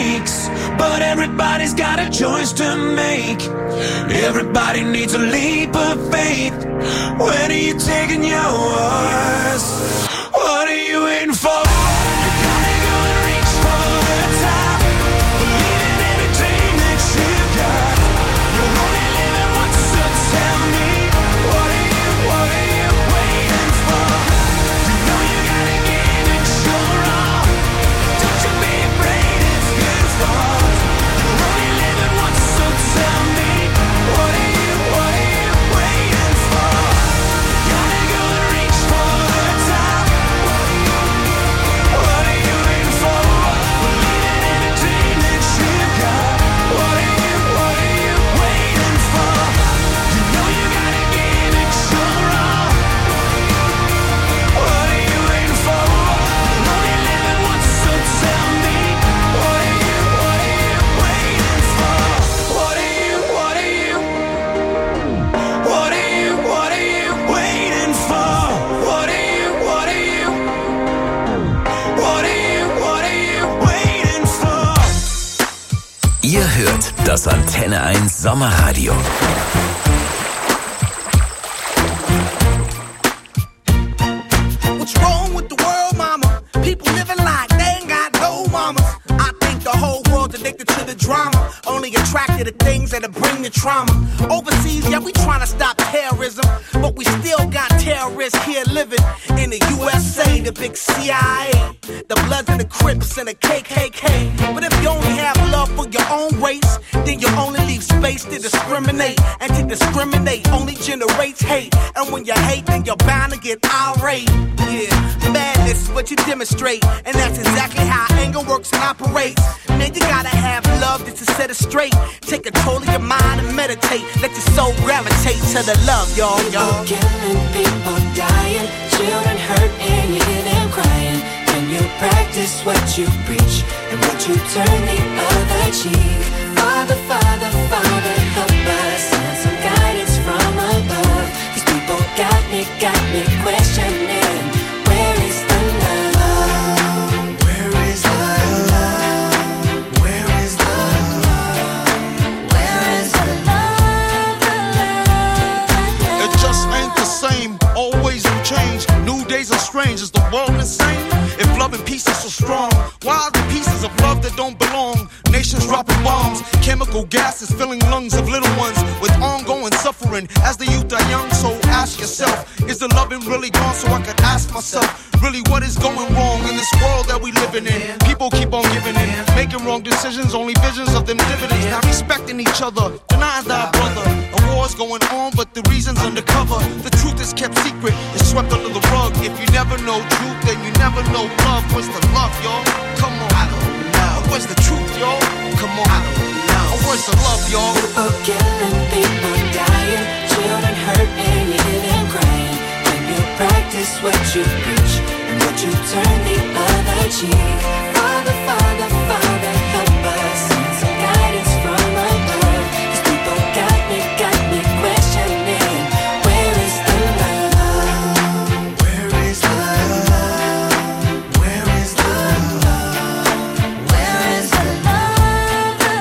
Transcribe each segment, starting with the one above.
mistakes, but everybody's got a choice to make. Everybody needs a leap of faith. Where are you taking yours? What are you waiting for? You're gonna go and reach for the top. Believe in every dream that you've got. You're only living once, so tell me, what are you waiting for? You know you gotta give it your all. Don't you be afraid, it's good for. You're only living once, so tell me, what are you waiting for? You're gonna go and reach for the top. What are you waiting for? Believe in every dream that you've got. What are you waiting for? You know you gotta give it your all. What are you waiting for? You're only living once, so tell me, what are you waiting for? What are you waiting for? What are you waiting for? Ihr hört das Antenne 1 Sommerradio. What's wrong with the world, mama? People living like they ain't got no mamas. I think the whole world's addicted to the drama, only attracted to things that'll bring the trauma. Overseas, yeah, we trying to stop terrorism, but we still got terrorists here living in the USA, the big CIA, the Bloods and the Crips and the KKK. But if you only have love for your own race, then you only leave space to discriminate. And to discriminate only generates hate. And when you hate, then you're bound to get irate. Yeah, madness is what you demonstrate, and that's exactly how anger works and operates. Man, you gotta have love just to set it straight. Take control of your mind and meditate. Let your soul gravitate to the love, y'all. People killing, people dying, children hurt and you hear them crying. When you practice what you preach and what you turn the other cheek. Father, Father, Father, help us. Send some guidance from above. These people got me questioning. Where is the love? Where is the love? Where is the love? Where is the love? The love? It just ain't the same, always new change. New days are strange, is the world insane? If love and peace is so strong, why are the pieces of love that don't belong? Nations dropping bombs, chemical gases filling lungs of little ones with ongoing suffering as the youth are young. So ask yourself, is the loving really gone? So I could ask myself, really what is going wrong in this world that we living in? People keep on giving in, making wrong decisions, only visions of them dividends. Not respecting each other, denying thy brother. A war's going on, but the reason's undercover. The truth is kept secret, it's swept under the rug. If you never know truth, then you never know love. Where's the love, y'all? Come on, I don't know. Where's the truth, y'all? Come on, I don't know. Where's the love, y'all? People killing, people dying, children hurt and you hear them crying. When you practice what you preach and what you turn the other cheek. Father, Father, Father, help us. Send some guidance from above. These people got me questioning. Where is the love? Where is the love? Where is the love? Where is the love? The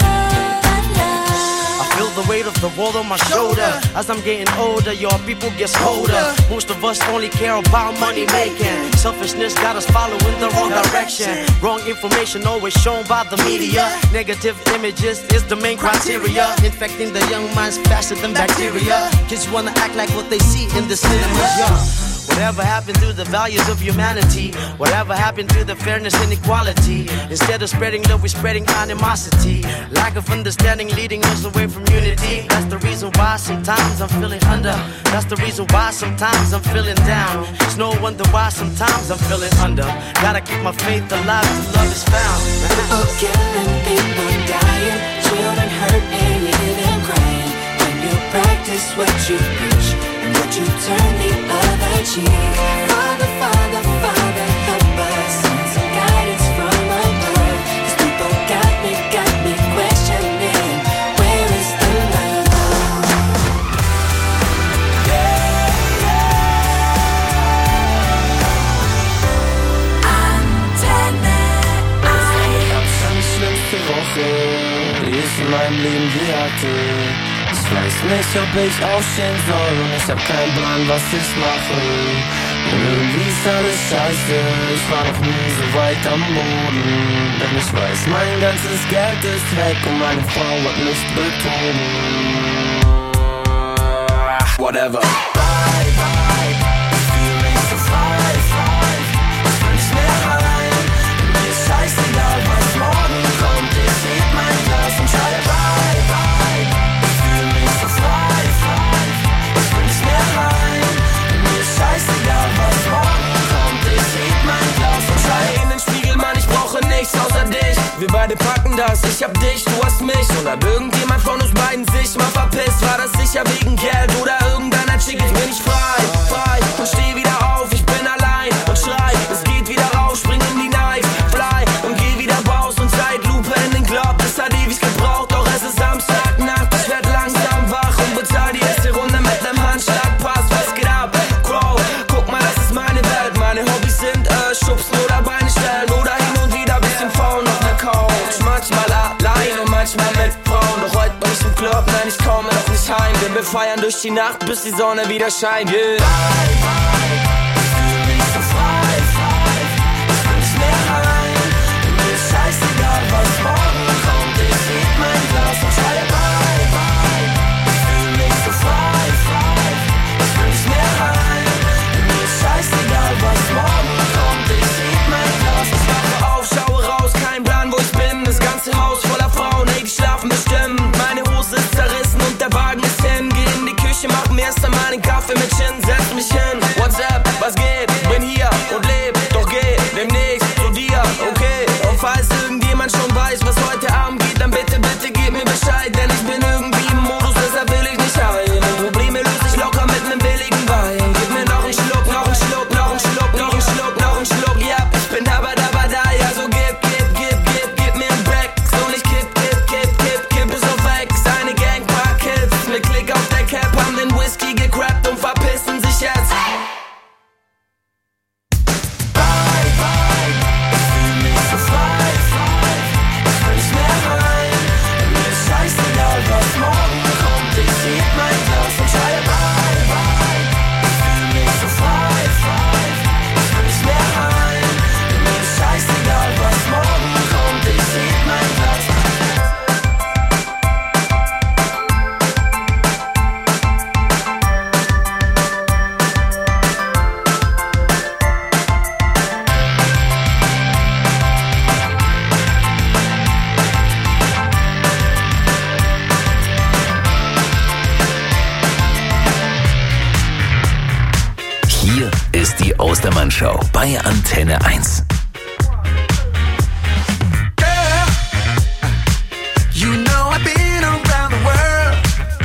love? I feel the weight of the world on my shoulder. As I'm getting older, your people get colder. Most of us only care about money making. Selfishness got us following the wrong direction. Wrong information always shown by the media. Negative images is the main criteria. Infecting the young minds faster than bacteria. Kids wanna act like what they see in the cinemas. Yeah. Whatever happened to the values of humanity? Whatever happened to the fairness and equality? Instead of spreading love, we're spreading animosity. Lack of understanding leading us away from unity. That's the reason why sometimes I'm feeling under. That's the reason why sometimes I'm feeling down. It's no wonder why sometimes I'm feeling under. Gotta keep my faith alive till love is found. People killing, people dying, children hurt and you hear them crying. When you practice what you preach and what you turn the other cheek. Father, Father, Father, help us. Send some guidance from above. These people got me questioning. Where is the love? Antenne 1. Sache, die ich in meinem Leben je hatte. Ich weiß nicht, ob ich aufstehen soll und ich hab keinen Plan, was ich mache. Und irgendwie ist alles scheiße, ich war noch nie so weit am Boden. Denn ich weiß, mein ganzes Geld ist weg und meine Frau hat mich betrogen. Whatever. Bye, bye, ich fühl mich so frei, frei. Ich will nicht mehr rein, mir ist scheißegal, was morgen kommt. Ich heb mein Glas und schreie bye, bye. Ich fühl mich so frei, frei. Ich will nicht mehr rein, mir ist scheißegal, was morgen kommt. Ich heb mein Glas und schreie in den Spiegel, Mann, ich brauche nichts außer dich. Wir beide packen das, ich hab dich, du hast mich. Und hat irgendjemand von uns beiden sich mal verpisst? War das sicher wegen Geld oder irgendeiner Chick? Jetzt bin ich frei, frei und steh wieder auf. Ich bin allein und schrei, es geht wieder raus. Spring in die Nikes, fly und geh wieder raus. Und Zeitlupe in den Club, das hat ewig gebraucht. Doch es ist Samstagnacht, ich werd langsam wach und bezahl die erste Runde mit nem Handschlagpass. Was geht ab, Bro? Guck mal, das ist meine Welt. Meine Hobbys sind schubsen oder Beine stellen oder hin und wieder bisschen faul auf der Couch. Manchmal allein und manchmal mit Frauen. Doch heute bin ich im Club, nein, ich komme noch nicht heim. Denn wir feiern durch die Nacht, bis die Sonne wieder scheint. Yeah. Bye, bye, ich fühl mich so frei, frei. Ich will nicht mehr rein, mir ist scheißegal, was morgen kommt. Ich heb mein Glas und schreie bye, bye. Ich fühl mich so frei, frei. Ich will nicht mehr rein, mir ist scheißegal, was morgen kommt. Ich heb mein Glas, ich wache auf, schaue raus, kein Plan, wo ich bin. Das ganze Haus voller Frauen, ey, die schlafen bestimmt. Meine Hose ist zerrissen und der Wagen ist hin. Geh in die Küche, mach mir erst einmal einen Kaffee mit Gin. Setz mich hin, what's up, was geht? Bin hier und leb, doch geh demnächst zu dir, okay? Und falls irgendjemand schon weiß, was heute Abend geht, dann bitte, bitte gib mir Bescheid. Denn ich bin irgendwie im Modus, deshalb will ich nicht heim. Probleme löse ich locker mit nem billigen Wein. Gib mir noch einen Schluck, noch einen Schluck, noch einen Schluck, noch einen Schluck, noch einen Schluck. Ja, ich bin da, ja, so gib mir einen Back. So nicht kipp es auf Ex. Eine Gang, paar Kids mit Klick auf der Cap haben den Whisky gecrappt und verpissen sich jetzt. Bye, bye, ich fühl mich so frei, frei. Ich will nicht mehr rein, mir ist scheißegal, was morgen kommt. Ich heb mein Glas und schreie bye, bye. Ich fühl mich so frei, frei. Ich will nicht mehr rein, mir ist scheißegal, was morgen kommt. Ich heb mein Glas. Hier ist die Ostermann-Show bei Antenne 1. You know I've been around the world,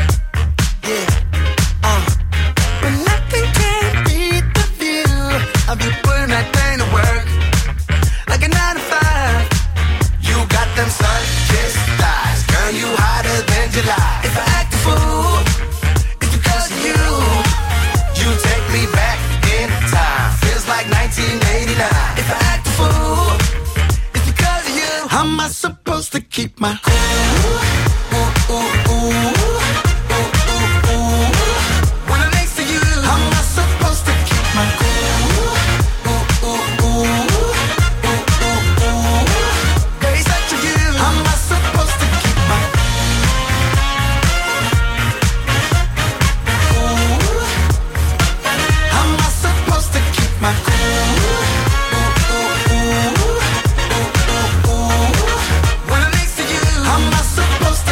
yeah, but nothing can beat the feel of you putting that thing to work, like a 9 to 5. You got them sun-kissed thighs, girl, you hotter than July. If I act a fool, it's because of you. You take me back in time, feels like 1989. If I act a fool, it's because of you. How am I supposed to keep my cool? When I'm next to you, how am I supposed to keep my cool? Girl, it's up to you. How am I supposed to keep my cool? How am I supposed to keep my cool? When I'm next to you, how am I supposed to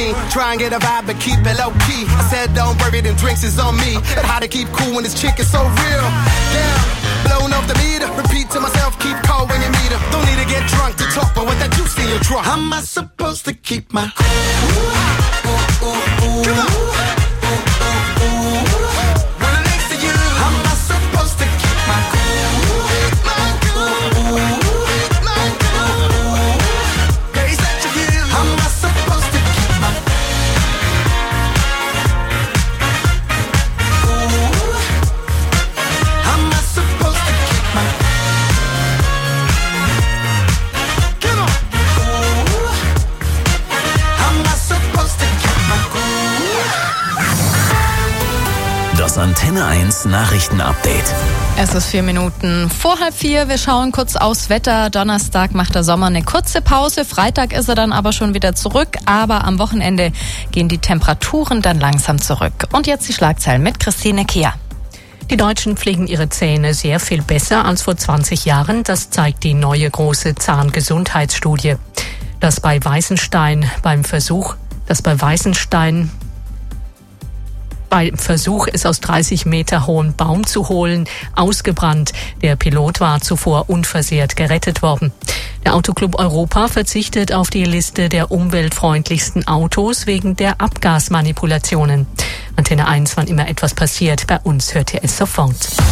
mean, try and get a vibe but keep it low key. I said don't worry, them drinks is on me. And how to keep cool when this chick is so real. Damn, blown off the meter. Repeat to myself, keep cold when you meet her. Don't need to get drunk to talk, but with that juice in your trunk. How am I supposed to keep my cool? Come on. When I'm next to you, how am I supposed to keep my cool? My cool. My cool. Gaze at you, how am I supposed to keep my cool? How am I supposed to keep my come on. How am I supposed to keep my cool? Das Antenne 1 Nachrichtenupdate. Es ist 4 Minuten vor 3:30. Wir schauen kurz aufs Wetter. Donnerstag macht der Sommer eine kurze Pause. Freitag ist er dann aber schon wieder zurück. Aber am Wochenende gehen die Temperaturen dann langsam zurück. Und jetzt die Schlagzeilen mit Christine Kehr. Die Deutschen pflegen ihre Zähne sehr viel besser als vor 20 Jahren. Das zeigt die neue große Zahngesundheitsstudie. Beim Versuch, es aus 30 Meter hohen Baum zu holen, ausgebrannt. Der Pilot war zuvor unversehrt gerettet worden. Der Autoclub Europa verzichtet auf die Liste der umweltfreundlichsten Autos wegen der Abgasmanipulationen. Antenne 1, wann immer etwas passiert, bei uns hört ihr es sofort.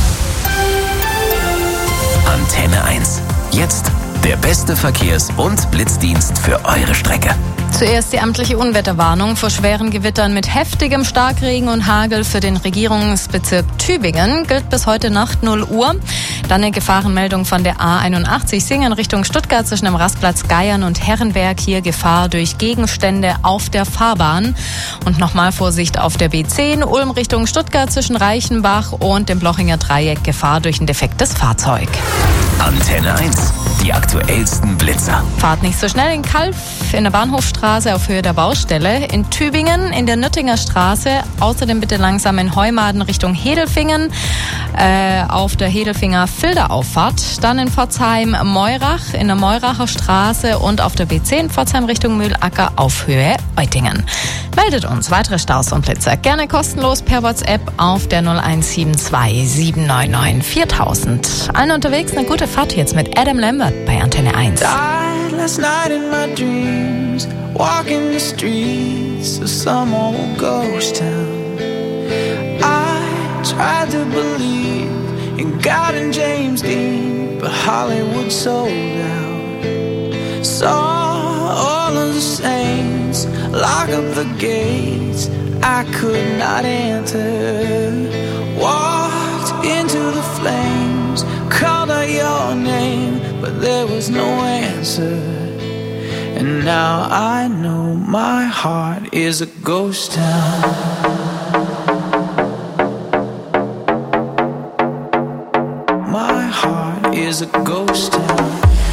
Antenne 1. Jetzt der beste Verkehrs- und Blitzdienst für eure Strecke. Zuerst die amtliche Unwetterwarnung vor schweren Gewittern mit heftigem Starkregen und Hagel für den Regierungsbezirk Tübingen gilt bis heute Nacht 0 Uhr. Dann eine Gefahrenmeldung von der A81 Singen Richtung Stuttgart zwischen dem Rastplatz Geiern und Herrenberg. Hier Gefahr durch Gegenstände auf der Fahrbahn. Und nochmal Vorsicht auf der B10 Ulm Richtung Stuttgart zwischen Reichenbach und dem Blochinger Dreieck. Gefahr durch ein defektes Fahrzeug. Antenne 1. Die aktuellsten Blitzer. Fahrt nicht so schnell in Kalf, in der Bahnhofstraße auf Höhe der Baustelle. In Tübingen, in der Nüttinger Straße. Außerdem bitte langsam in Heumaden Richtung Hedelfingen. Auf der Hedelfinger-Filderauffahrt. Dann in Pforzheim-Meurach, in der Meuracher Straße und auf der B10 Pforzheim Richtung Mühlacker auf Höhe Eutingen. Meldet uns weitere Staus und Blitzer gerne kostenlos per WhatsApp auf der 0172 799 4000. Allen unterwegs eine gute Fahrt jetzt mit Adam Lambert bei Antenne 1. Died last night in my dreams, walking the streets of some old ghost town. I tried to believe in God and James Dean, but Hollywood sold out. Saw all of the saints lock up the gates I could not enter. Walked into the flames, called out your name, but there was no answer. And now I know my heart is a ghost town. My heart is a ghost town.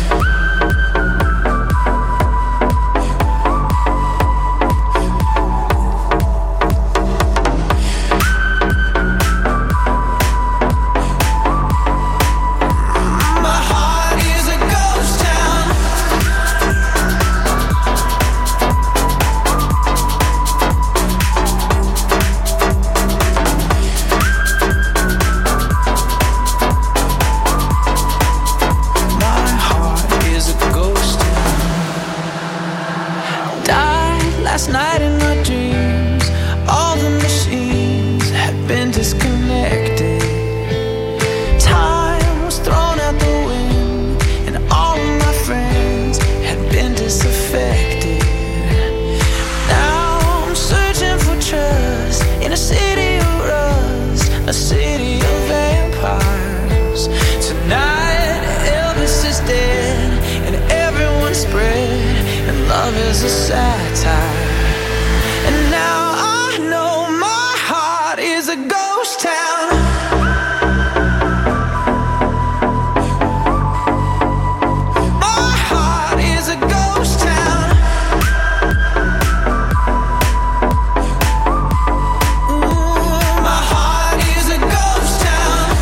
Last night in my dreams, all the machines had been disconnected. Time was thrown out the wind, and all of my friends had been disaffected. Now I'm searching for trust in a city of rust, a city of vampires. Tonight Elvis is dead, and everyone's spread, and love is a satire. And now I know my heart is a ghost town. My heart is a ghost town. Ooh, my heart is a ghost town.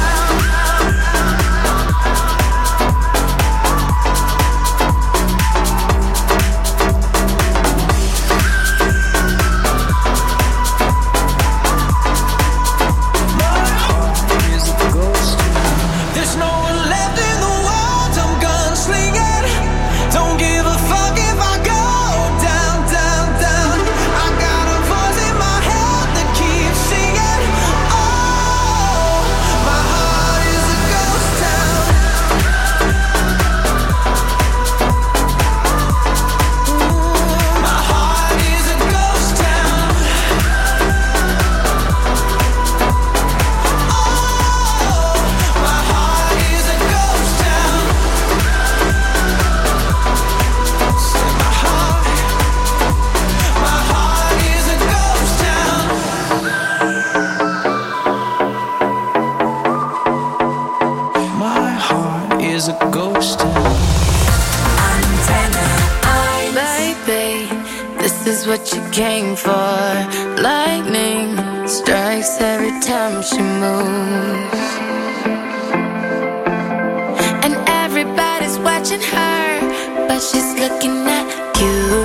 there's a ghost in. Baby, this is what you came for. Lightning strikes every time she moves, and everybody's watching her, but she's looking at you.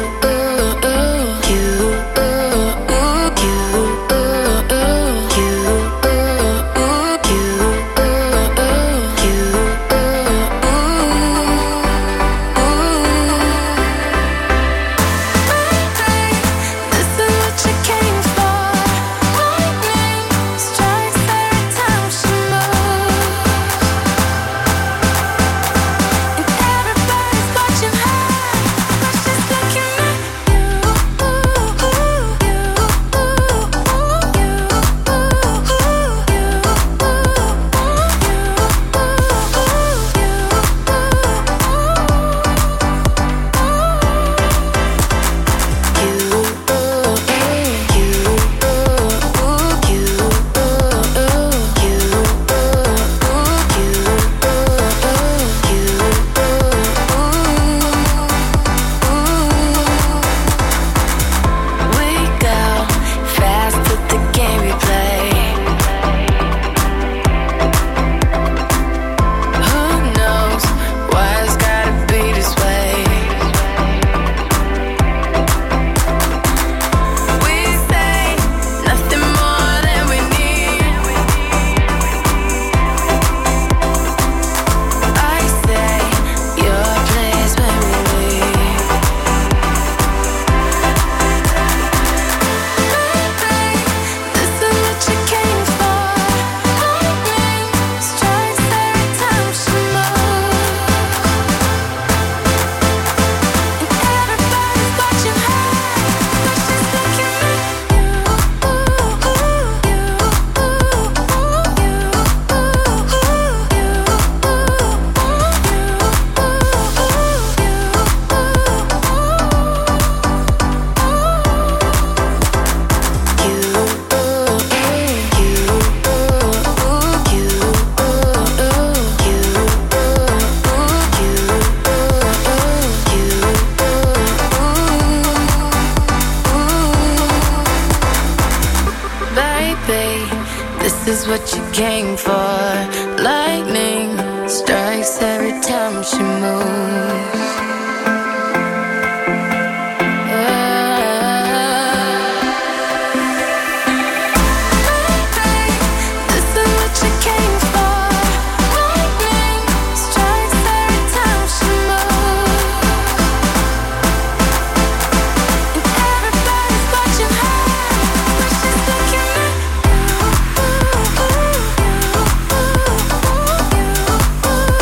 This is what you came for. Lightning strikes every time she moves.